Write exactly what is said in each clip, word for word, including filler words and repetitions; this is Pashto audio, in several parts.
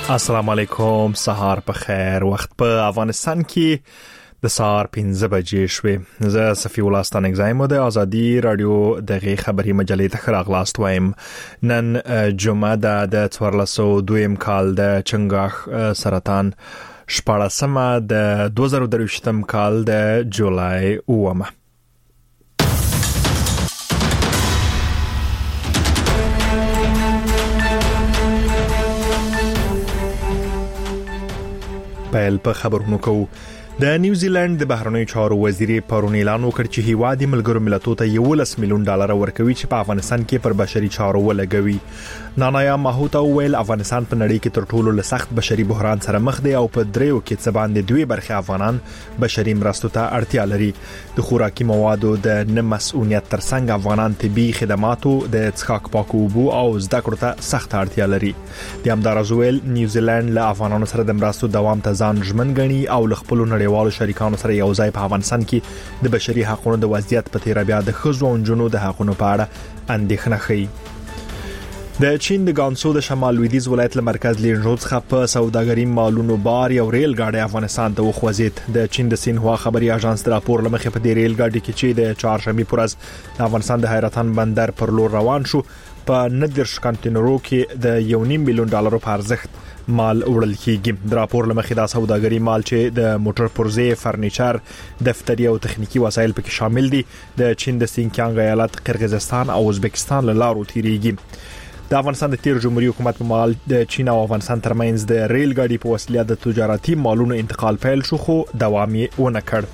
السلام علیکم، سهار په خیر. وخت په افغانستان کې د سهار پنځه بجې شوې. زه صفی الله ستانک زایم د ازادي رادیو دغه خبري مجلې ته خراغلاست وایم. نن جمعه د څوارلسو دویم کال د چنګاښ سرطان شپاړسمه د دوه زره درویشتم کال د جولای اومه. پیل په خبرونو کوو. د نیوزیلند د بهرنیو چارو وزیر پرون اعلان وکړ چې هیواد ملګرو ملتونو ته یولس میلیون ډالر ورکوي چې په افغانستان کې پر بشري چارو ولګوي. نانایا ماهوتا ویل افغانستان په نړۍ کې تر ټولو له سخت بشري بحران سره مخ دی او په دریو کې څه باندې دوی برخه افغانان بشري مرستو ته اړتیا لري. د خوراکي موادو د نه مسؤلیت ترڅنګ افغانان طبي خدماتو د څښاک پاکو اوبو او زده کړو ته سخت اړتیا لري. د همدارس ویل نیوزیلند له افغانانو سره د مرستو دوام ته ځان ژمن ګڼي او له خپل نړیوالو شریکانو سره یو ځای په افغانستان کې د بشري حقوقو د وضعیت په تیر بیا د خزو او جنونو د حقوقو په اړه اندېښنه ښيي. د چین د ګانسو د شمال لویدیځ ولایت له مرکز لینژو څخه په سوداګري مالونو بار یو ریل ګاډي افغانستان ته وخوځید. د چین د سینهوا خبري اژانس د راپور لمخې په دې ریل ګاډي کې چې د چهارشنبه پر ورځ د افغانستان د حیرتان بندر پر لور روان شو په ندرش کانټینرو کې د یو نیم میلیون ډالرو په ارزښت مال وړل کیږي. د راپور لمخې دا سوداګري مال چې د موټر پرزې، فرنیچر، دفتري او تخنیکی وسایل پکې شامل دي د چین د سینکیانګ ایالت، قرغیزستان او ازبکستان له لارو تیریږي. د افغانستان د تیر جمهوریت حکومت په مال د چین او افغانستان ترمنځ د ریل ګاډي په وسیله د تجارتي مالونو انتقال پیل شو خو دوام یې ونه کړ.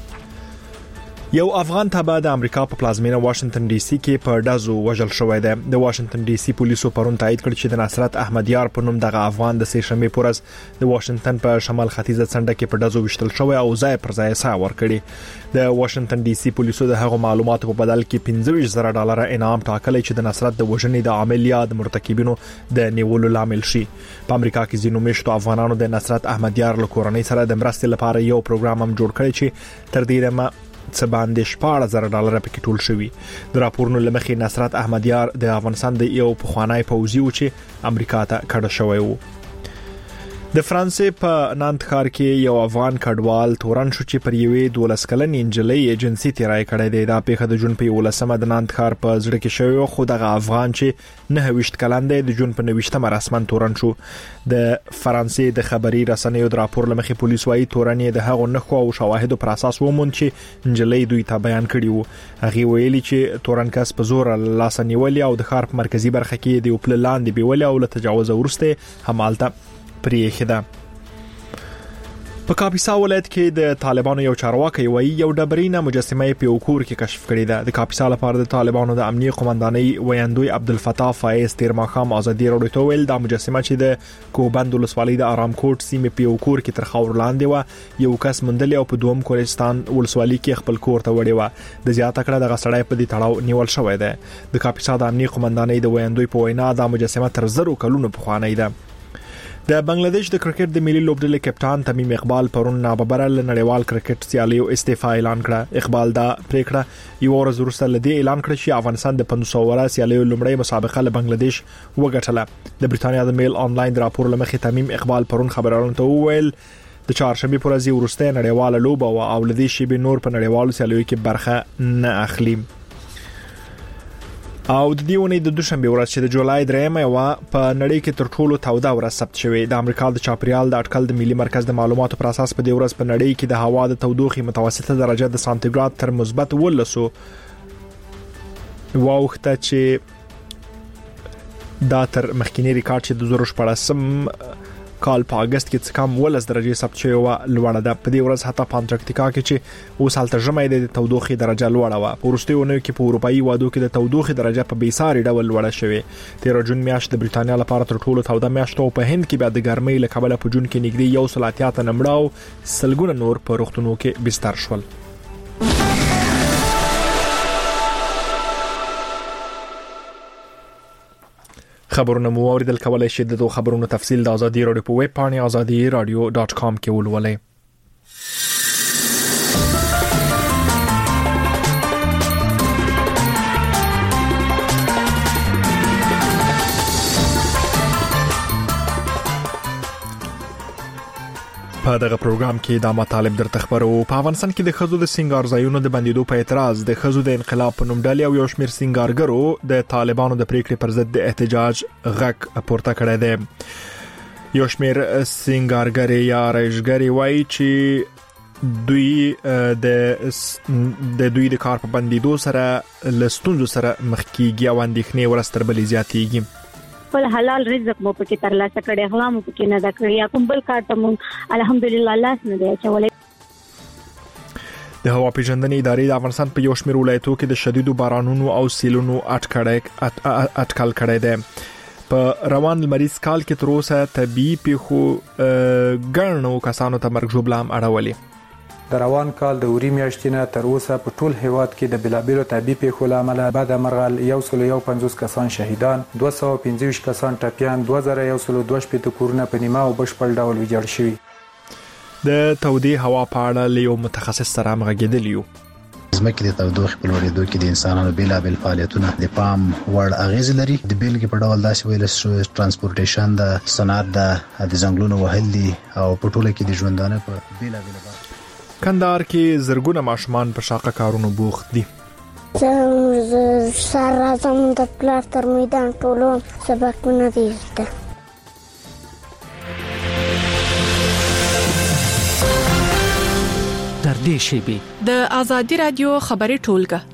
یو افغان تابع د امریکا په پلازمینه واشنگټن ډي سي کې په ډزو وژل شوی دی. د واشنگټن ډي سي پولیسو پرون تایید کړ چې د نصرت احمد یار په نوم دغه افغان د سه شنبه پر ورځ د واشنگټن په شمال ختیځه څنډه کې په ډزو وشتل شوی او ځای پر ځای سا ور کړی. د واشنگټن ډي سي پولیسو د هغو معلوماتو په بدل کې پنځه ویشت زره ډالر انعام ټاکلی چې د نصرت د وژنې د عامل یا د مرتکبینو د نیولو لامل شي. په امریکا کې ځینو میشتو افغانانو د نصرت احمد یار له کورنۍ سره د مرستې لپاره یو پروګرام هم جوړ کړی چې تر دې دمه څه باندې شپږ زره ډالر پکې ټول شوی. د راپورونو لمخې نصرت احمد یار د افغانستان د یو پخوانی پوځي و چې امریکا ته کډه شوی و. د فرانسې په نانت ښار کې یو افغان کډوال تورن شو چې پر یوې دولس کلنې انجلۍ جنسي تیرای کړی دی. دا پیښه د جون په یولسمه د نانت ښار په زړه کې شوی خو دغه افغان چې نه ویشت کلن دی د جون په نويشتمه رسمن تورن شو. د فرانسې د خبري رسنیو د راپور لمخې پولیس وايي تورن یې د هغو نخو او شواهدو پر اساس وموند چې انجلۍ دوی ته بیان کړی وو. هغه ویلي چې تورن کس په زور لاس نیولې او د ښار په مرکزی برخه کې د خپل لاندې بیول او له تجاوز ورسته همالته پریخده. په کاپیسا ولایت کې د طالبانو یو چارواکي وایي یو ډبرینه مجسمه په یو کور کې کشف کړې ده. د کاپیسا لپاره د طالبانو د امنیه قومندانۍ ویاندوی عبدالفتاح فایز تیر ماښام ازادي راډیو ته ویل دا مجسمه چې د کوبند ولسوالۍ د آرام کوټ سیمې په یو کور کې تر خاور لاندې و یو کس مندل او په دوم کورستان ولسوالۍ کې خپل کور ته وړي و. د زیاته کړه د غسړای په دې تړاو نیول شوی دی. د کاپیسا د امنیه قومندانۍ د ویاندوی په وینا دا مجسمه تر زرو کلونو پخوانۍ ده. د بنگلاديش د کرکټ د ملي لوبډلې کپټان تمیم اقبال پرون ناببره له نړیوال کرکټ سیالیو استعفا اعلان کړه. اقبال دا پریکړه یو ورځ وروسته لدی اعلان کړ چې افغانستان د پنځه سوه ورځې سیالیو لومړی مسابقه له بنگلاديش وګټله. د بریټانیا د میل آنلاین راپور لمخې تمیم اقبال پرون خبرونو ته وویل د چهارشنبه پر ورځ وروسته نړیواله لوبه او لدی شی به نور په نړیوالو سیالیو کې برخه نه اخلي. او د دیونې د دوشنبه ورځ چې د جولای دریمه وا په نړۍ کې تر ټولو توده ورځ ثبت شوې. د امریکا د چاپریال د اټکل د ملي مرکز د معلوماتو پر اساس په دې ورځ په نړۍ کې د هوا د تودوخې متوسطه درجه د سانتیګراد تر مثبت ولسو واوخته چې دا تر مخکینی ریکارډ چې د زره شپږم کال په اگست کې څه کم ولس درجه ثبت شوی و لوړه ده. په دې ورځ حتی په انټارکټیکا کې چې اوس حالت ژمي د تودوخې درجه لوړه و. په وروستیو کې په اروپאי وادو کې د تودوخې درجه په بیساري ډول لوړه شوې. تیر جون میاشت د بریټانیا لپاره تر ټولو توده میاشت او په هند کې بیا د ګرمۍ له کبله په جون کې نږدې یو سل اتیا ته نمړاو سلګونه نور په روغتونو کې بستر شول. خبرونه مو اوریدل کولای شئ د خبرونو تفصیل د ازادي رادیو په ویب پاڼه ازادي رادیو ډاټ کام کې ولولئ. په دغه پروګرام کې د مطالب درته خبرو. په افغانستان کې د خزو د سنگار ځایونو د بندیدو په اعتراض د خزو د انقلاب په نوم ډلې او یو شمېر سنگارګرو د طالبانو د پریکړې پر ضد د احتجاج غږ پورته کړی دی. یو شمېر سنگارګر یا رایشګر وایي چې دوی د د دوی د کار په بندیدو سره لستونزو سره مخ کیږي او اندېښنې ورستر بلې زیاتېږي. خپل حلال رزق مو پکې ترلاسه کړي، غلا مو پکې نه دا کړی، یا کوم بل کار ته مو الحمدلله لاس نه دی اچولی. د هوا پیژندنې ادارې د افغانستان په یو شمېر ولایتونو کې د شدیدو بارانونو او سیلونو اټکل کړی دی. په روان لمریز کال کې تر اوسه طبيعي پیښو ګڼو کسانو ته مرګ ژوبله هم اړولې. د روان کال د اوري میاشتې نه تر اوسه په ټول هیواد کې د بلابلو طبي پیښو له امله بعد مرغل یو سل یو پنځوس کسان شهیدان، دوه سوه پنځه ویشت کسان ټپیان، دوه زره یو سل دوه شپېته کورونه په نیمه او بشپړ ډول ویجاړ شوي. د تودې هوا په اړه له یو متخصص سره همغږېدلي یو. زمکه د تودوخې په لوړېدو کې د انسانانو بیلابل فعالیتونه د پام وړ اغیز لري. د بیلګې په ډول داسې ویل شو ترانسپورټیشن د صنعت د د ځنګلونو وهل دي او په ټوله کې د ژوندانه په بیلابل برخو. کندهار کې زرګونه ماشومان په شاقه کارونو بوخت دي. زه سر راځم د پلار تر میدان ټولو سبقونه دي زده. در دې شیبې د آزادي رادیو خبري ټولګه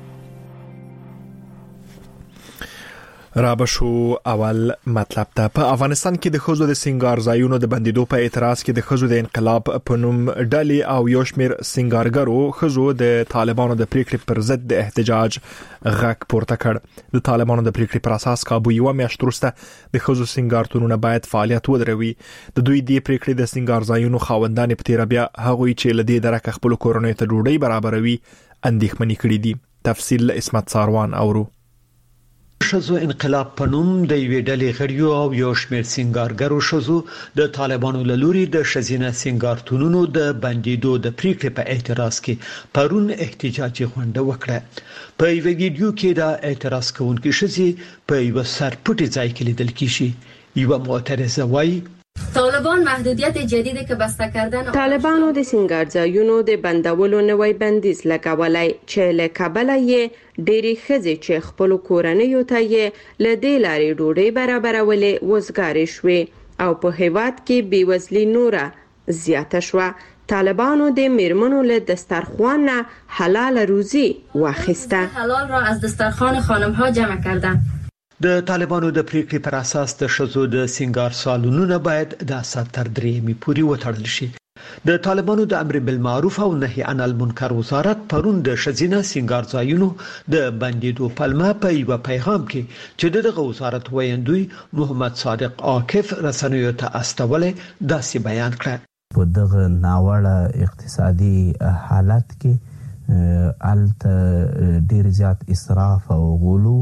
رابشو اول مطلب ته. په افغانستان کې د خزو د سنگار ځایونو د بندیدو په اعتراض کې د خزو د انقلاب په نوم ډلې او یو شمېر سنگارګرو خزو د طالبانو د پریکړې پر ضد د احتجاج غږ پورته کړ. د طالبانو د پریکړې پر اساس کابو یو میاشت وروسته د خزو سنگارتونونه باید فعالیت ودروي. د دوی د پریکړې د سنگار ځایونو خاوندان په تیر بیا هغوی چې لدې درک خپل کورنۍ ته ډوډۍ برابروي اندېښمنې کړې دي. تفصیل اسمت ساروان اورو. شزو انقلاب پنوم د یوې ډلې غړیو او یو شمېر سنگارګرو شزو د طالبانو له لوري د شزینه سنگارتونونو د بندیدو د پریکړې په اعتراض کې پرون احتجاجي غونډه وکړه. په یو ویډیو کې د اعتراض کوونکو شزي په یو سرپټي ځای کې لیدل کیږي. یو معترضه وایي طالبان محدودیت جدیدی که بسته کردن طالبانو د سنگارځایونو د بندولو نوې بندیز لګولای چې له کابل یې ډېری خزې چې خپل کورنۍ ته یې له دې لارې ډوډۍ برابرولې وزګارې شوې او په هیواد کې بیوزلي نوره زیاته شوه. طالبانو د میرمنو له دسترخوان حلال روزي واخیسته. حلال را از دسترخوان خانم‌ها جمع کردن. د طالبانو د پریکړې پر اساس د شزو د سنگار سالونونه باید د ساتر درېمې پوري وتړل شي. د طالبانو د امر بالمعروف او نهي عن المنکر وزارت پرون د شزینه سنگار ځایونو د بندیدو پلمه په یو پیغام کې چې دغه وزارت ویندوی محمد صادق عاکف رسنیو ته استولې داسې بیان کړ. په دغه ناوړه اقتصادي حالت کې الته ډیر زیات اسراف او غلو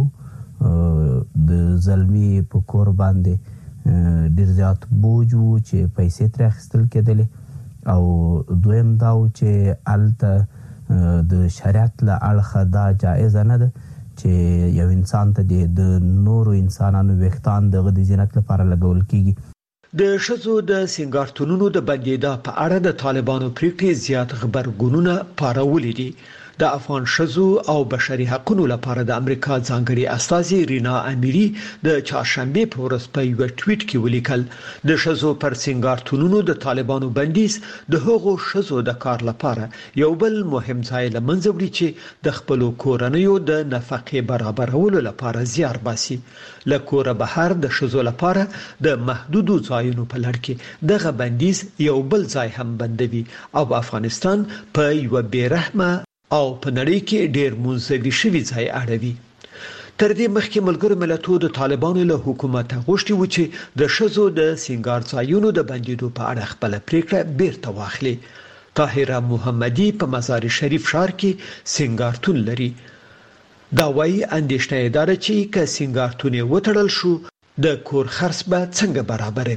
د ظلمي په کور باندې ډیر زیات بوجو چې پیسې تر اخیستل کېدلې او دویم دا چې الته د شریعت له اړخه دا جایز نه ده چې یو انسان ته د نورو انسانانو وختان دغه د زینت لپاره لګول کیږي. د شزو د سنگارتونونو د بندیدا په اړه د طالبانو پریکړې زیات خبرګونونه پارولې دي. د افغان شزو او بشري حقوقو لپاره د امریکا ځانګړي استاذي رینا امیری د چهارشنبه په ورځ په یو ټویټ کې ولیکل د شزو پر سنگارتونونو د طالبانو بندیز د هغو شزو د کار لپاره یو بل مهم ځای لمنځه وړي چې د خپل کورنیو د نفقې برابرولو لپاره زیار باسي. لکه بهر د شزو لپاره د محدودو ځایونو په لړ کې دغه بندیز یو بل ځای هم بندوي او افغانستان په یو بیرحمه او په نړۍ کې ډېر منزوي شوی ځای اړوي. تر دې مخکې ملګرو ملتونو د طالبانو له حکومت غوښتي و چې د شزو د سنگار ځایونو د بندیدو په اړه خپل پریکړه بیرته واخلي. طاهره محمدي په مزار شریف ښار کې سنگارتون لري. دا وايي اندېښنه ده چې که سنگارتون وتړل شو د کور خرڅ به څنګه برابروي.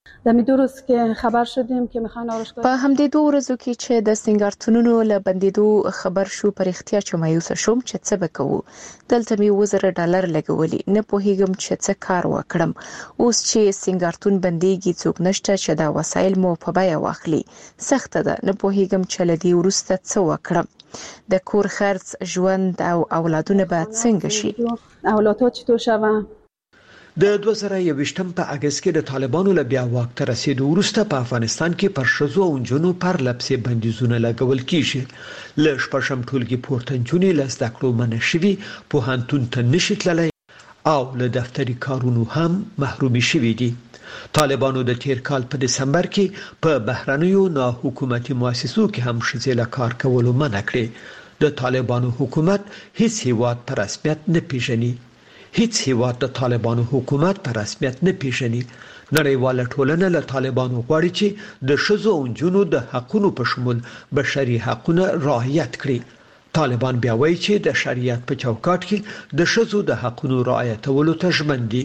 در می دو روز که خبر شدیم که میخوان آرایشگاه په همدې دوه ورځو کې چې د سنگارتونونو له بندیدو خبر شو پر اختیار چې مایوس شوم چې څه وکړو. دلته می وزره ډالر لګولي نه پوهیږم چې څه کار وکړم. اوس چې سنگارتون بنديږي څوک نشته چې دا وسایل مو په بیا واخلي. سخت ده نه پوهیږم چې لدی ورسته څه وکړم. د کور خرڅ ژوند او اولادونه به څنګه شي. اولادها چطور شوند. د دوه زره یوویشتم په اگست کې د طالبانو له بیا واک ته رسیدو وروسته په افغانستان کې پر ښځو او نجونو پر لپسې بندیزونه لګول کیږي. له شپږم ټولګي پورته نجونې له زده کړو منع شوي، پوهنتون ته نشي تللی او له دفتري کارونو هم محرومي شوي دي. طالبانو د تیر کال په دسمبر کې په بهرنیو ناحکومتي مؤسسو کې هم ښځې له کار کولو منع کړې. د طالبانو حکومت هیڅ هیواد په رسمیت نه پیژني. هیڅ هیواد د طالبانو حکومت په رسمیت نه پیژني. نړیواله ټولنه له طالبانو غواړي چې د ښځو او نجونو د حقونو په شمول بشري حقونه رعایت کړي. طالبان بیا وایي چې د شریعت په چوکاټ کې د ښځو د حقونو رعایتولو ته ژمن دي.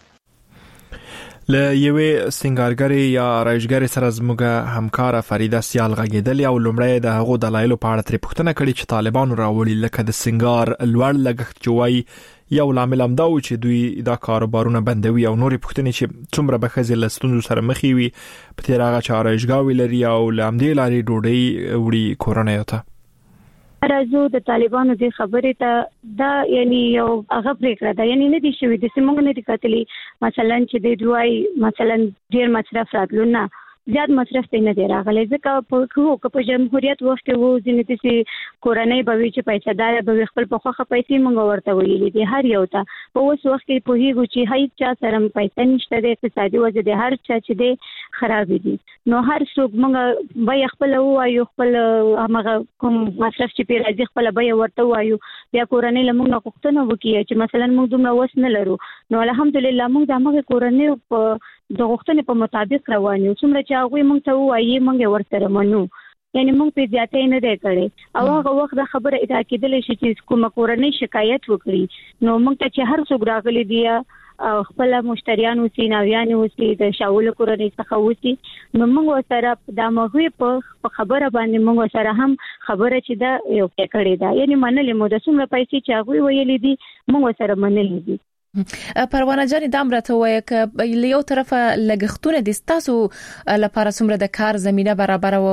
له یوې سنگارګرې یا آرایشګرې سره زموږ همکاره فریده سیال غږیدلې او لومړی د هغو دلایلو په اړه ترې پوښتنه کړې چې طالبانو راوړي لکه د سنگار لوړ لګښت چې وایي یو لامل هم دا و چې دوی دا کاروبارونه بندوي او نورې پوښتنې چې څومره به ښځې له ستونزو سره مخې وي په تېر هغه چې آرایشګاوې لري او له همدې لارې ډوډۍ وړي کورنیو ته. راځو د طالبانو د خبرې ته دا یعنی یو هغه پریکړه ده، یعنی نه دي شوی د سیمونږ نه دي کتلي مثلا چې د دوی مثلا ډیر مصرف راتلو نه زیات مصرف ته نه دی راغلی ځکه په کوو په جمهوریت وخت کې وو ځینې تاسو کورنۍ به وی چې پیسې دار به خپل په خوخه پیسې مونږ ورته ویلې دي هر یو ته په اوس وخت کې په هیڅ چې هیڅ چا سره پیسې نشته د اقتصادي وضع د هر چا چې دی خراب دي. نو هر څوک مونږ به خپل وایو خپل هغه کوم مصرف چې په راځي خپل به ورته وایو بیا کورنۍ لمونږ نه غوښتنه وکړي چې مثلا موږ دومره وس نه لرو. نو الحمدلله موږ د هغه کورنۍ په د غوښتنې په مطابق روان یو. څومره چې هغه موږ ته وایي موږ ورسره منو، یعنی موږ په زیاتې نه دی کړی او هغه وخت د خبره ادا کېدل شي چې کوم کورنۍ شکایت وکړي نو موږ ته چې هر څوک راغلي دی خپل مشتریان وسی ناویان وسی د شاول کورنۍ څخه وسی نو موږ سره د مغوی په خبره باندې موږ سره هم خبره چې دا یو کړی دا یعنی منلې مو د څومره پیسې چې هغه ویلې دي موږ سره منلې دي. پروانه جان دام راته وایي ک یو طرفه لګښتونه د تاسو لپاره څومره د کار زمينه برابر او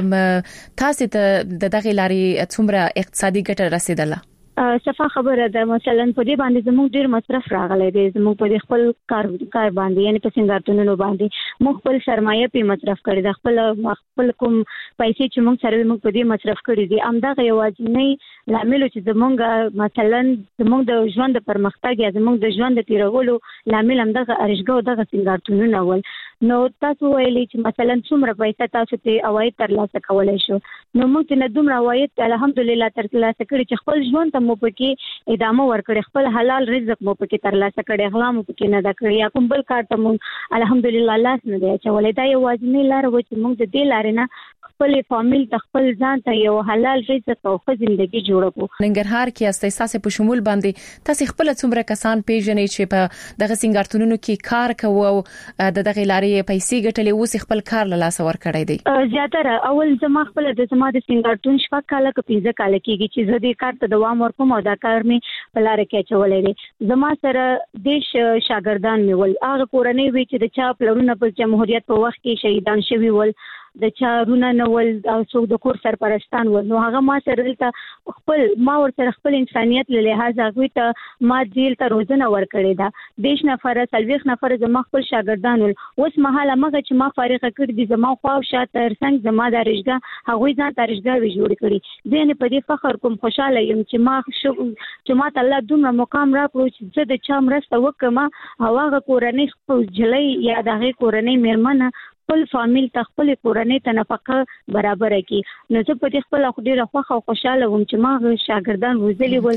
تاسو ته د دغه لاري څومره اقتصادي ګټه رسیدله؟ صفه خبره ده مثلا په دې باندې زموږ ډیر مصرف راغلی دی زموږ په خپل کار کار باندې یعنی په سنگارتونونو باندې موږ خپل سرمایه په مصرف کړی د خپل خپل کوم پیسې چې موږ سره موږ په دې مصرف کړی دي امداغه یوازینی لامل چې زموږ مثلا زموږ د ژوند پرمختګ یا زموږ د ژوند د تیرولو لامل امداغه ارشګو دغه سنگارتونونه ول. نو تاسو ویلي چې مثلا څومره پیسې تاسو ته عواید ترلاسه کولای شو نو موږ نه دومره عواید الحمدلله ترلاسه کړی چې خپل ژوند ته مو پکې ادامه ورکړي خپل حلال رزق مو پکې ترلاسه کړي غلا مو پکې نه دا کړی یا کوم بل کار ته مو الحمدلله الله نه دی چې ولدا یو واجبې لار و چې موږ د دې لارې نه خپل فامیل ته خپل ځان ته یو حلال رزق او ښه ژوندۍ جوړو. ننګرهار کې استاساسه په شمول باندې تاسو خپل څومره کسان پیژنې چې په دغه سنگارتونونو کې کار کوي او د دغه لارې پیسې ګټلې اوس خپل کار له لاس ور کړی دی؟ زیاتره اول زما خپل د زما د سنگارتون شپږ کال کې پنځه کال کېږي چې زه دې کار ته دوام ورکوم او دا کار مې په لار کې چولې دي. زما سره دیش شاګردان مې ول هغه کورنۍ وی چې د چا پلرونه په جمهوریت په وخت کې شهیدان شوي ول د چا رونه نول او څوک د کور سرپرستان ول نو هغه ما سره دلته خپل ما ورته خپل انسانيت له لحاظ هغه ته ما جیل ته روزنه ورکړې ده. دیش نفر سلويخ نفر زما خپل شاګردان ول اوس مهاله مګه چې ما فارغ کړ دي زما خو شاته ترڅنګ زما د رشګه هغه ځان ترشګه وی جوړ کړی زه نه په دې فخر کوم خوشاله یم چې ما شو چې ما ته الله دومره مقام راکړو چې زه د چا مرسته وکم هغه کورنۍ خپل جلې یا دغه کورنۍ میرمنه خپل فامیل ته خپل کورنۍ ته نفقه برابر کړي. نو زه په دې خپل خو ډیره خوښ او خوشاله وم چې ما شاګردان روزلي ول.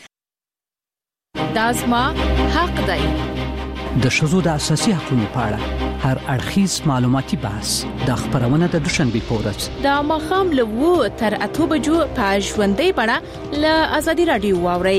داسما حق دی د شذو د اساسي حقوقو په اړه هر اړخیز معلوماتي بحث د خبرونه د دوشنبه پورز د مخام له وو تر اته بجو په ژوندۍ بڼه له ازادي رادیو واوري.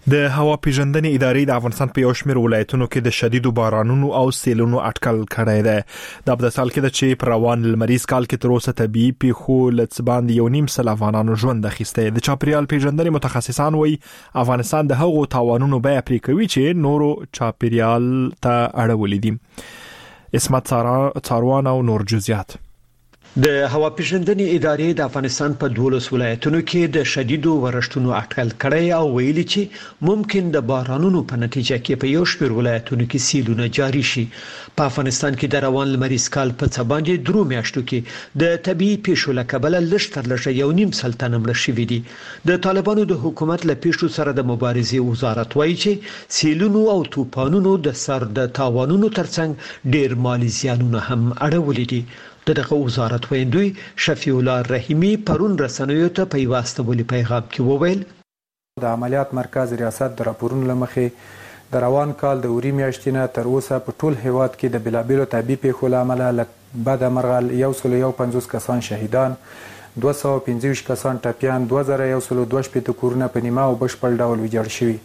د هوا پیژندنې ادارې د افغانستان په یو شمېر ولایتونو کې د شدیدو بارانونو او سیلونو اټکل کړی دی. د په سال کې د چې پر روان لمریز کال کې تر اوسه طبيعي پیښو لڅباند یو نیم سل افغانانو ژوند اخیسته. د چاپیریال پیژندنې متخصصان وایي افغانستان د هغو تاوانونو بیه پرې کوي چې نورو چاپیریال ته اړولې دي. اسمت څاروان او نور جزئیات. د هوا پیژندنې ادارې د افغانستان په دولس ولایتونو کې د شدیدو ورښتونو اټکل کړی او ویلي چې ممکن د بارانونو په نتیجه کې په یو شمېر ولایتونو کې سیلونه جاری شي. په افغانستان کې د روان لمریز کال په څه باندې درو میاشتو کې د طبيعي پیښو له کبله لږ تر لږه یو نیم سل تنه مړه شوي دي. د طالبانو د حکومت له پیښو سره د مبارزې وزارت وایي چې سیلونو او طوفانونو د سر د تاوانونو ترڅنګ ډېر مالي زیانونه هم اړولي دي. دغه وزارت ویندوی شفیع الله رحیمی پرون رسنیو ته په واسطه پیغام کې وویل د عملیات مرکز ریاست د راپورونو لمخې د روان کال د اوري میاشتې نه تر اوسه په ټول هیواد کې د بلابلو طبي پیښو له امله بد مرغل یو سل یو پنځوس کسان شهیدان، دوه سوه پنځه ویشت کسان ټپیان، دوه زره یو سل دوه شپېته کورونه په نیمه او بشپړ ډول ویجاړ شوي.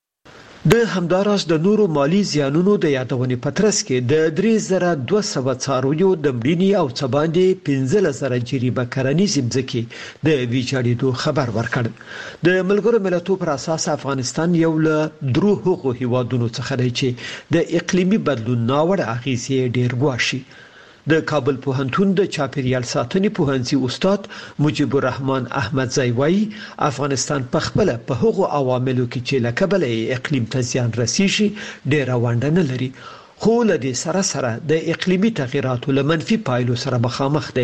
د همداراز د نورو مالی زیانونو د یادونې پترس کې د درې زره دوه سوه څارویو د مړینې او څه باندې پنځه زره جریبه کرنیزې مځکې د ویجاړېدو خبر ورکړ. د ملګرو ملتونو پر اساس افغانستان یو له درو هغو هیوادونو څخه دی چې د اقلیمي بدلون ناوړه اغیزې ډېر ګواښي. د کابل پوهنتون د چاپیریال ساتنې پوهنځي استاد مجيب الرحمن احمدزی وایي افغانستان په خپل په هغو عواملو کې چې له کبله اقلیم ته زیان رسیږي ډېره ونډه نه لري، خو له دې سره سره د اقلیمي تغیراتو له منفي پایلو سره مخامخ دی.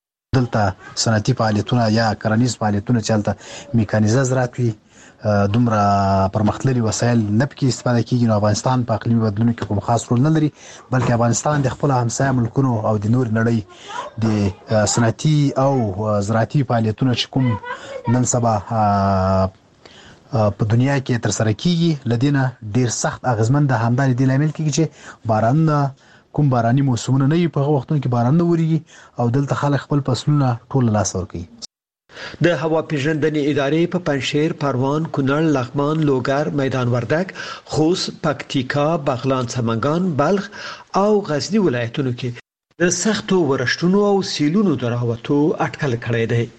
دلته صنعتي فعالیتونه یا کرنیز فعالیتونه چې هلته میکانیزه زراعت وي دومره پرمختللي وسایل نه پکې استفاده کیږي. نو افغانستان په اقلیمي بدلون کې کوم خاص رول نه لري، بلکې افغانستان د خپل همسایه ملکونو او د نور نړۍ د صنعتي او زراعتي فعالیتونو چې کوم نن سبا په دنیا کې تر سره کیږي لدینه ډیر سخت اغیزمن د همداري د لامل کیږي چې باران کوم باراني موسمونه نه په وختونو کې باران نه وريږي او دلته خلک خپل فصلونه ټول لاس ور کوي. د هوا پیژندنې ادارې په پنځشیر، پروان، کونړ، لغمان، لوګر، میدان وردګ، خوست، پکتیکا، بغلان، سمنګان، بلخ او غزنی ولایتونو کې د سختو ورښتونو او سیلونو دراوتو اټکل کړی دی.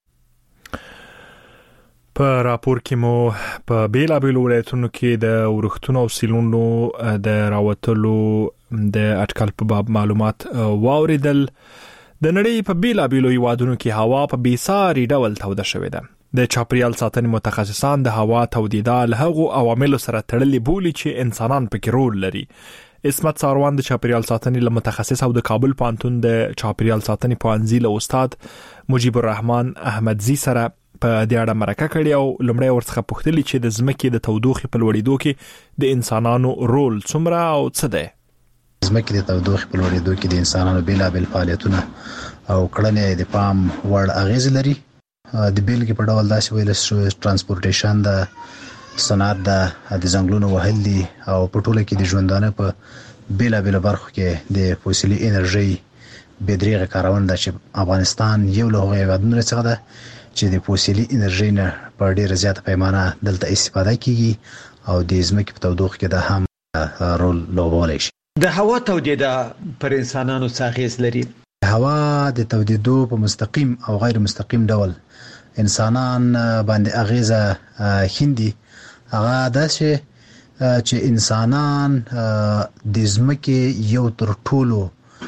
په راپور کې مو په بیلابیل ولایتونو کې د ورښتونو او سیلونو د راوتلو د اټکل په باب معلومات واوریدل. د نړۍ په بیلابیلو هیوادونو کې هوا په بیساري ډول توده شوې ده. د چاپیریال ساتنې متخصصان د هوا تودیدا له هغو عواملو سره تړلې بولي چې انسانان پکې رول لري. اسمت څاروان د چاپیریال ساتنې له متخصص او د کابل پوهنتون د چاپیریال ساتنې پوهنځي له استاد مجيب الرحمن احمدزی سره په دې اړه مرکه کړې او لومړی ورڅخه پوښتلي چې د ځمکې د تودوخې په لوړېدو کې د انسانانو رول څومره او څه دی. ځمکې د تودوخې په لوړېدو کې د انسانانو بیلابیل فعالیتونه او کړنې د پام وړ اغیز لري. د بیلګې په ډول داسې ویل شو ترانسپورټیشن د صنعت د ځنګلونو وهل دي او په ټوله کې د ژوندانه په بیلابیل برخو کې د فوسیلي انرژي بدریغه کارونه ده چې افغانستان یو له هغو هیوادونو څخه ده چې د فوسیلي انرژي نه په ډیره زیاته پیمانه دلته استفاده کیږي او د ځمکې په تودوخه کې د هم رول لوبولی شي. د هوا تودیدا پر انسانانو څه اغیز لري؟ هوا د تودیدو په مستقیم او غیر مستقیم ډول انسانان باندې اغیزه خندي. هغه داسې چې انسانان د ځمکې یو تر ټولو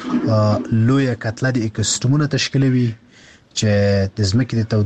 لوی کتله د اکوسیستمونو تشکیلوي چې د ځمکې د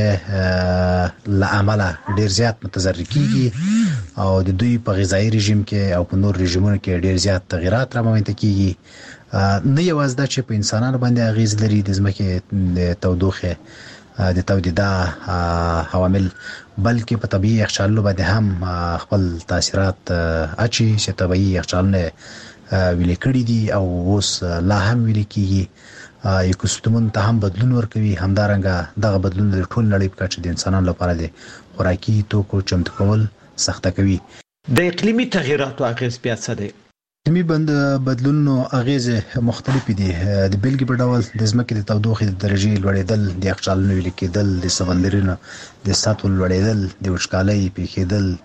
تودوخې له امله ډیر زیات متضرر کیږي او د دوی په غذایی رژیم کې او په نور رژیمونو کې ډیر زیات تغیرات رامنځته کیږي. نه یوازې دا چې په انسانانو باندې اغیز لري د ځمکې د تودوخې د تودیدا عوامل، بلکې په طبیعي یخچالونو باندې هم خپل تاثیرات اچي چې طبیعي یخچالونه ویلې کړي دي او اوس لا هم ویلې کیږي. اکوسیستمونو ته هم بدلون ورکوي. همدارنګه دغه بدلون د ټول نړۍ په کچه د انسانانو لپاره د خوراکي توکو چمتو کول سخته کوي. د اقلیمي تغیراتو اغیز بیا څه دی؟ اقلیمي بدلونونو اغیز مختلف دي. د بیلګې په ډول د ځمکې د تودوخې د درجې لوړېدل، د یخچالونو ویلې کېدل، د سمندرونو د سطحو لوړېدل، د وچکالۍ پیښېدل،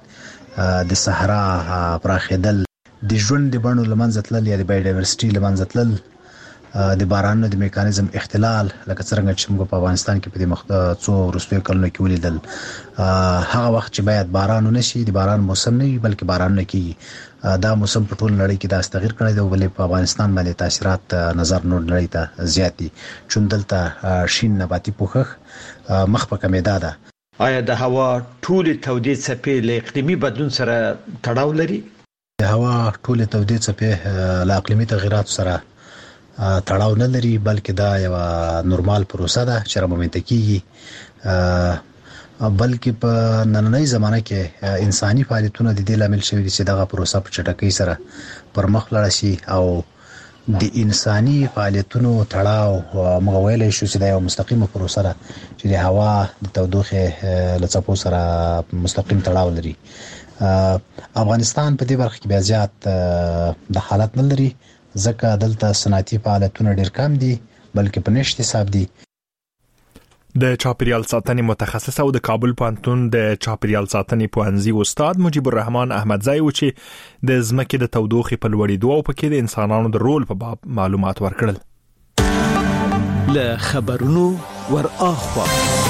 د صحرا پراخېدل، د ژوند د بڼو لمنځه تلل یا د بایوډایورسټي لمنځه تلل، د بارانونو د میکانیزم اختلال لکه څنګه چې موږ په افغانستان کې په دې مخ څو وروستیو کلونو کې ولیدل. هغه وخت چې باید باران ونه شي، د باران موسم نه وي بلکې باران نه کیږي، دا موسم په ټول نړۍ کې دا تغیر کړی دی، ولې په افغانستان باندې تاثیرات نظر نور نړۍ ته زیات دي، چون دلته شین نباتي پوښښ مخ په کمیدا ده. آیا د هوا ټولې تودې څپې له اقلیمي بدلون سره تړاو لري؟ د هوا ټولې تودې څپې له اقلیمي تغیراتو سره تړاو نه لري، بلکې دا یو نورمال پروسه ده چې رامنځته کیږي، بلکې په نننۍ زمانه کې انساني فعالیتونه د دې لامل شوي دي چې دغه پروسه په چټکۍ سره پر مخ لاړه شي، او د انساني فعالیتونو تړاو موږ ویلی شو چې دا یو مستقیمه پروسه ده چې د هوا د تودوخې له څپو سره مستقیم تړاو لري. افغانستان په دې برخه کې بیا زیات د حالت نه لري، ځکه دلته صنعتي فعالیتونه ډېر کم دي، بلکې په نشت حساب دي. د چاپیریال ساتنې متخصص او د کابل پوهنتون د چاپیریال ساتنې پوهنځي استاد مجيب الرحمن احمدزی و چې د ځمکې د تودوخې په لوړېدو او پکې د انسانانو د رول په باب معلومات ورکړل. له خبرونو ور اخوا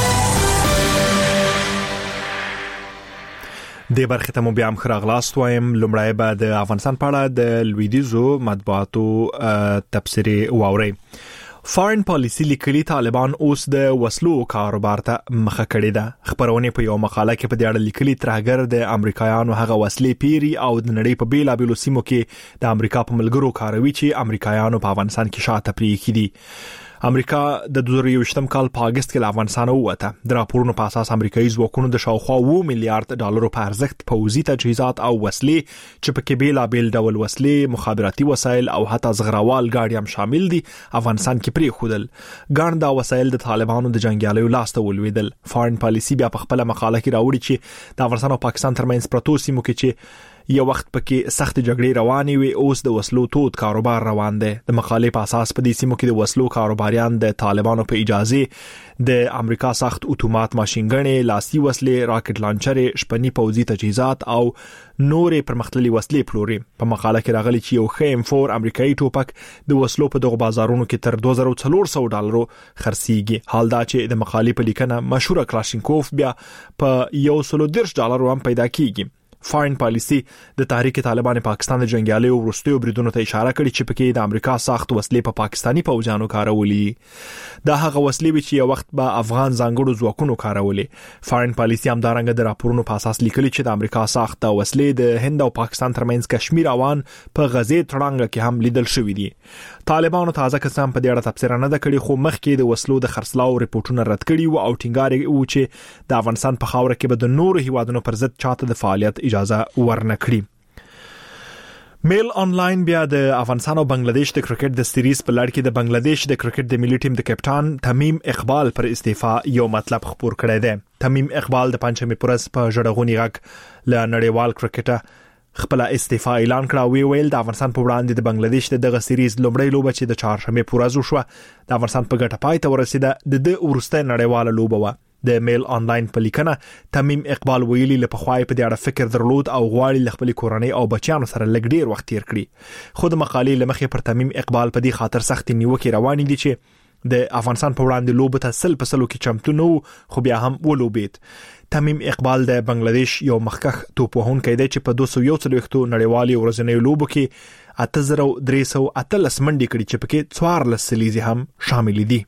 د برخه ته مو بیا هم خراغلاست وایم. لومړی به د افغانستان په اړه د لویدیزو مطبوعاتو تبصرې واوري. فارن پالیسی لیکلي طالبان اوس د وسلو کاروبار ته مخه کړې ده. خبرونه په یو مقاله کې په دې اړه لیکلي ترهګر د امریکایانو هغه وسلې پیری او د نړۍ په بیلابېلو سیمو کې د امریکا په ملګرو کاروي چې امریکایانو په افغانستان کې شاته پریږدي دي. امریکا د دوه زره یوویشتم کال په اگست کې له افغانستان ووته. د راپورونو په اساس امریکایي ځواکونو د شاوخوا اوه میلیارډ ډالرو په ارزښت پوځي تجهیزات او وسلې چې پکې بیلابېل ډول وسلې، مخابراتي وسایل او حتی زغراوال ګاډي هم شامل دي افغانستان کې پریښودل. ګڼ دا وسایل د طالبانو د جنگیالیو لاس ته ولوېدل. فارن پالیسی بیا په خپل مقاله کې راوړي چې د افغانستان او پاکستان ترمنځ پروتو سیمو کې چې یو وخت پکې سخت جګړې روانې وي، اوس د وسلو تود کاروبار روان دی. د مقالې په اساس په دې سیمو کې د وسلو کاروباریان د طالبانو په اجازه د امریکا سخت اتومات ماشینګنې، لاسي وسلې، راکټ لانچرې، شپني پوځي تجهیزات او نورې پرمختللي وسلې پلوري. په مقاله کې راغلي چې یو خیم فور امریکایي ټوپک د وسلو په دغه بازارونو کې تر دوه زره څلور سوه ډالرو خرڅيږي. حال دا چې د مقالې په لیکنه مشهور کلاشینکوف بیا په یو سل دېرش ډالرو هم پیدا کیږي. فارن پالیسی د تحریک طالبان پاکستان د جنگیالیو وروستیو بریدونو ته اشاره کړې چې پکې د امریکا سخت وسلې په پاکستانی پوځانو کارولې. دا هغه وسلې چې یو وخت به افغان ځانګړو ځواکونو کارولې. فارن پالیسی هم دارنګ د راپورونو په اساس لیکلي چې د امریکا سخت وسلې د هند او پاکستان ترمنځ کشمیر اوان په غزې تړانګ کې هم لیدل شوې دي. طالبانو تازه کسان په دې اړه تبصره نه ده کړې، خو مخکې د وسلو د خرڅلاو ریپورتونه رد کړي وو او ټینګار وو چې د افغانستان په خاوره کې به د نورو هیوادونو پر ضد چاته د فعالیت اجازه ورنکړي. میل آنلاین بیا د افغانستان او بنگلاديش د کرکټ د سیریز په لړ کې د بنگلاديش د کرکټ د ملي ټیم د کپټان تمیم اقبال پر استعفا یو مطلب خبر کړی دی. تمیم اقبال د پنځمې پرز په ژړغونی غږ له نړیوال کرکټ خپل استعفا اعلان کړ. وی ویل د افغانستان په وړاندې د بنگلاديش دغه سیریز لومړی لوبه چې د چهارشنبه پورز وشو د افغانستان په ګټه پای ته ورسېده. د د ورسته نړیواله لوبه و. د میل آنلاین په لیکنه تمیم اقبال ویلي له پخوای په دې اړه فکر درلود او غواړي خپل کورنۍ او بچیانو سره لږ ډیر وخت تیر کړي. خود مقالې لمخې پر تمیم اقبال په دې خاطر سخت نیوکې روانې دي چې د افغانستان په وړاندې لوبه ته سل په سلو کې چمتو نو خو بیا هم ولوبید. تمیم اقبال د بنگلاديش یو مخکخ توپوهونکی دی چې په دوه سوه یو څلوېښت نړیوالې ورځنۍ لوبو کې اته زره درې سوه اتلس منډې کړي چې پکې څوارلس سلیزې هم شامل دي.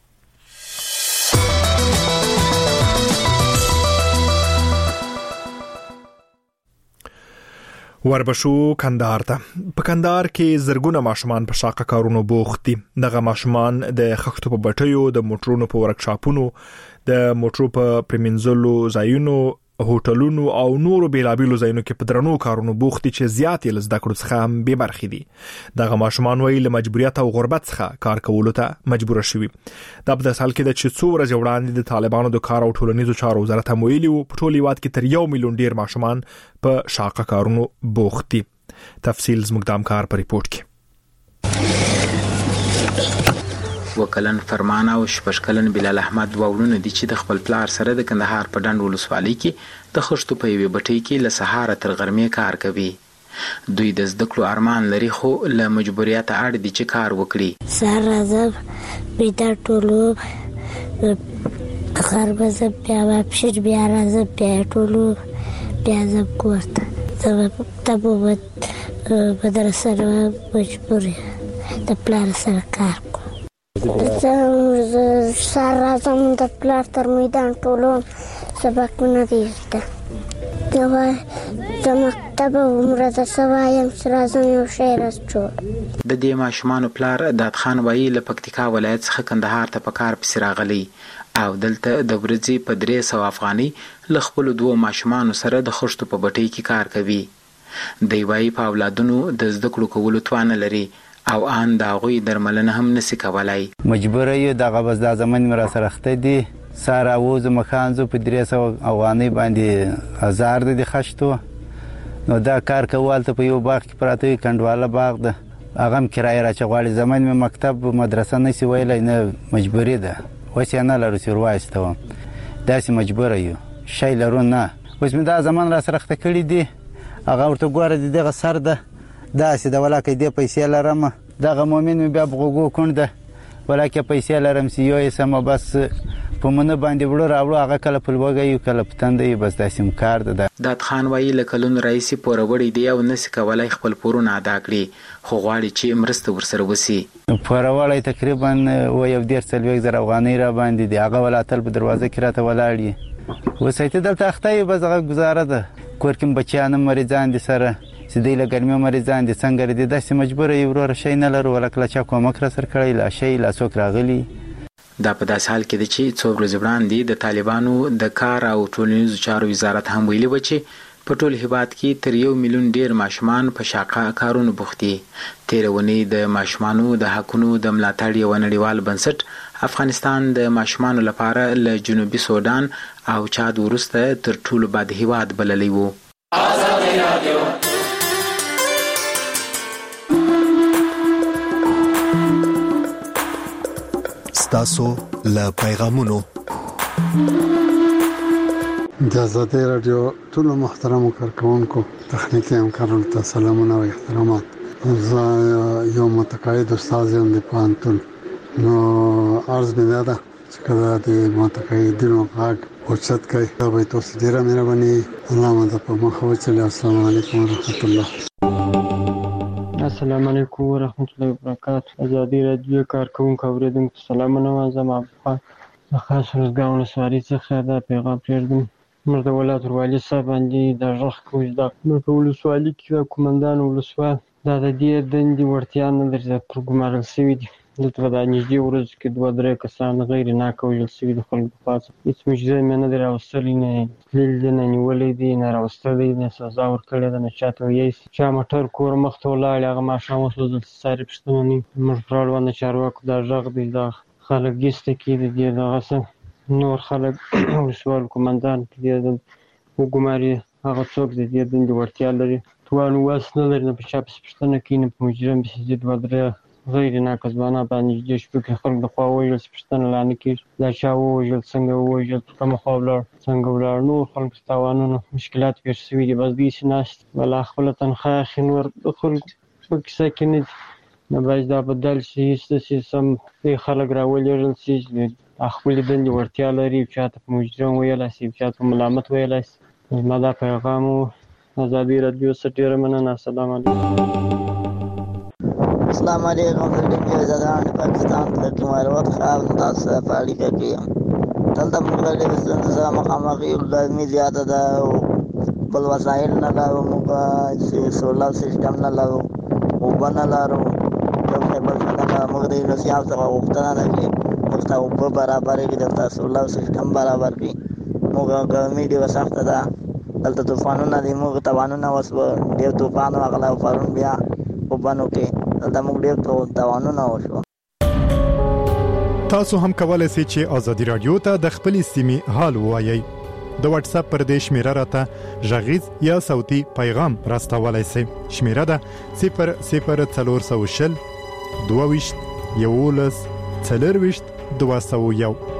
وربشو کندهار ته. په کندهار کې زرګونه ماشومان په شاقه کارونو بوخت دي. دغه ماشومان د خښتو په بټیو، د موټرونو په ورکشاپونو، د موټرو په پریمنځلو ځایونو، هوټلونو او نورو بیلابېلو ځایونو کې په درنو کارونو بوخت دي چې زیاتې له زده کړو څخه هم بې برخې دي. دغه ماشومان وایي له مجبوریت او غربت څخه کار کولو ته مجبور شوي. دا په داسې حال کې ده چې څو ورځې وړاندې د طالبانو د کار او ټولنیزو چارو وزارت هم ویلي وو په ټول هیواد کې تر یو میلیون ډیر ماشومان په شاقه کارونو بوخت دي. تفصیل زموږ د همکار په ریپورت کې. وکلن فرمان او شپږ کلن بلال احمد وولونه دي چې د خپل پلار سره د کندهار په ډنډ ولسوالۍ کې د خښتو په یوې بټۍ کې له سهار تر غرمې کار کوي. دوی د زده کړو ارمان لري خو له مجبوریت اړ دي چې کار وکړي. سهار راځم بیدار ټولو غرمه زه بیا واپس بیا راځم بیا ټولو بیا زم کور ته زه تبو مدرسه نه مجبور د پلار سره کار کوم. زه سهار راځم د پلار تر میدان ټولو سبقونه دي زده د مکتب عمره د سوایم راځم یو شی راځو. د دې ماشومانو پلار داد خان وایي له پکتیکا ولایت څخه کندهار ته په کار پسې راغلی او دلته د ورځې په درې سوه افغانۍ له خپلو دوو ماشومانو سره د خښتو په بټۍ کې کار کوي. دی وایي په اولادونو د زده کړو کولو توان لري او ان د هغوی درملنه هم نسي کولای. مجبوره یو دغه بس دا زمن مې راسره اخته دي ساره ووځو مخانځو په درې سوه افغانۍ باندې هزار د دې خښتو نو دا کار کوو هلته په یو باغ کې پراته وي کنډواله باغ ده هغه هم کرایه راچه غواړي. زمن مې مکتب مدرسه نسي ویلی نه مجبوري ده اوس یې نه لرو چې ور وایستوم داسې مجبوره یو شی لرو نه. اوس مې دا زمان راسره اخته کړي دي هغه ورته ګوره د دغه سر ده داسې ده ولاکه دې پیسې لرم دغه مومن مې بیا بغوګو کونډ ده ولاکه پیسې لرم چې یو یې سمه بس په منه باندې وړو راوړو هغه کله په لوږه یو کله په تنده یو بس داسې کار ده. داد خان وایي له کلونو راهیسې پوروړی دی او نسي کولی خپل پورونه ادا کړي خو غواړي چې مرسته ورسره وسي. پوروړی تقریبا اوه یو دېرش څلوېښت زره افغانۍ را باندې دي هغه ولا تل په دروازه کې راته ولاړ یي اوس ته دلته اخته یو بس هغه ګزاره ده کور کې بچیان هم مریضان دي سره چې دی له ګرمۍ مریضان دي څنګه دي داسې مجبوره یې وروره شی نه لرو ولکه له چا کومک را سره کړی لا شی لا څوک راغلي. دا په داسې حال کې ده چې څو ورځې وړاندې د طالبانو د کار او ټولنیزو چارو وزارت هم ویلي و چې په ټول هیواد کې تر یو میلیون ډیر ماشومان په شاقه کارونو بوخت دي. تېره اونۍ د ماشومانو د حقونو د ملاتړ یو نړیوال بنسټ افغانستان د ماشومانو لپاره له جنوبي سودان او چاد وروسته تر ټولو بد هیواد بللی و. ستاسو له پیغامونو د آزادۍ رادیو ټولو محترمو کارکوونکو تخنیکي همکارانو ته سلامونه او احترامات. زه یو متقاعد استاد یم د پوهنتون نو عرض مې دا ده چې کله د متقاعدینو غږ اوچت کوي دا به تاسو ډېره مهرباني الله مو ته په مخه وچلي. السلام علیکم ورحمت الله. السلام علیکم ورحمت الله وبرکاته. آزادۍ رادیو کارکوونکو اوریدونکو سلامونه وایم. زه محمد د خاص روزګان ولسوالۍ څخه دا پیغام پرېږدم. موږ د ولایت وروالی صاحب باندې د غږ کوو چې دا موږ په ولسوالۍ کې د کومندان ولسوال دا د دې دندې وړتیا نه لري چې پروګرامر شوي دي. دلته په دا نږدې ورځو کې دوه درې کسان غیر ناکه وژل شوي د خلکو په خوا څخه هېڅ معجزه مې نه دی راوستلی نه تللي دي نه نیولی دی نه راوستلی نه سزا ورکړې ده نه چاته ویی چا موټر کور مخ ته ولاړې هغه ماښام وسوځل ساري پوښتنه نه وي. موږ پر اړونده چارواکو دا غږ دی دا خلک ګیسته کې د دې دغه څه نور خلک ولسوال کومندان کې د وګماري هغه څوک د دې دندې وړتیا لري توان واس نه لري نه په چا پسې پوښتنه کوي نه په مجرم پسې ځي دوه درې غیر ناقص ځوانان باندې نږدې شپو کې خلک د خوا ووژل چې پوښتنه لا نه کېږي دا چا ووژل څنګه ووژل په کومه خوا ولاړ څنګه ولاړ نور خلکو ته تاوانونه مشکلات پېښ شوي دي. بس داسې ناست ولا خپله تنخواه اخلي نور د خلکو په کیسه کې نه دي نه باید دا بدل شي هېڅ داسې سم دې خلک راولېږل شي چې خپلې دندې وړتیا لري چاته په مجرم ویلی شي چاته په ملامت ویلی شي. زما دا پیغام و. ازادي رادیو څخه ډېره مننه. السلام علیکم. السلام علیکم. زه ډېر زادان د پاکستان د کمروت خراب تاسو سره په اړیکه کې یم. دلته موږ له ډېرې ستونزې سره مخامخ یو. ګرمي زیاته ده او بل وسایل نه لرو موږ سولر سیسټم نه لرو اوبه نه لرو یو شی بل څه نه لرو. موږ د یونیسیف څخه غوښتنه ده چې موږ ته اوبه برابر کړي دلته سولر سیسټم برابر کړي. موږ ګرمي ډېره سخته ده دلته طوفانونه دي موږ توانونه وسوه ډېر طوفان راغلی او پرون بیا په بنو کې دلته موږ ډېر توانونه وشوه. تاسو هم کولای شئ چې آزادي رادیو ته د خپلې سیمې حال ووایئ. د واتس اپ پر دې شمیره راته غږیز یا صوتي پیغام راستولای شئ. شمیره ده صفر صفر څلور سوه شل دوه ویشت یوولس څلور ویشت دوه سوه یو.